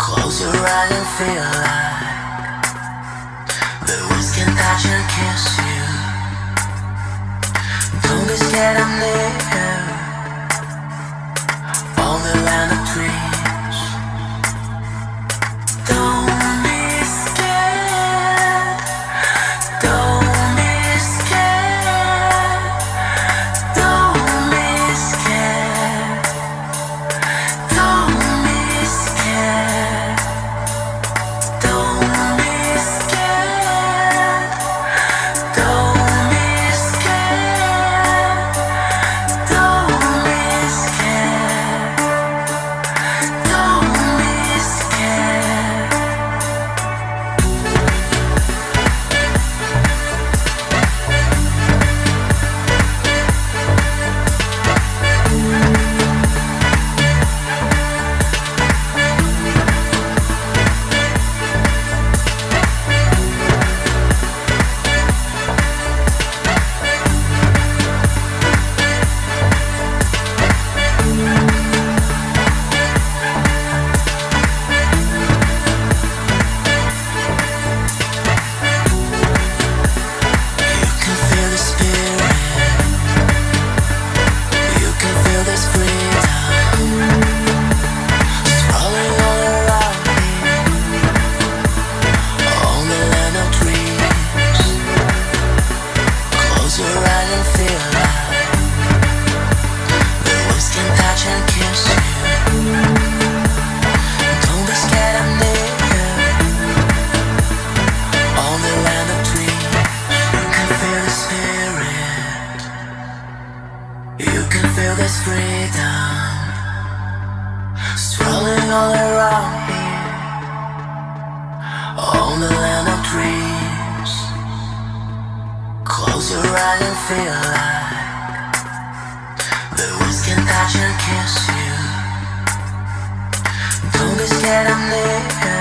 Close your eyes and feel like the winds can touch and kiss you. Don't be scared, I'm near. On the land of dreams. Don't be scared. Don't be scared. Don't be scared. Don't be scared. Don't be scared. Don't be scared. Don't be scared. Don't be scared. You can feel the spirit. You can feel this freedom swirling all around me. On the land of dreams. Close your eyes and feel like the winds can touch and kiss you. Don't be scared, I'm near. On the land of dreams. You can feel the spirit. You can feel this freedom swirling all around me. On the land of dreams. Close your eyes and feel like the winds can touch and kiss you. Don't be scared, I'm near.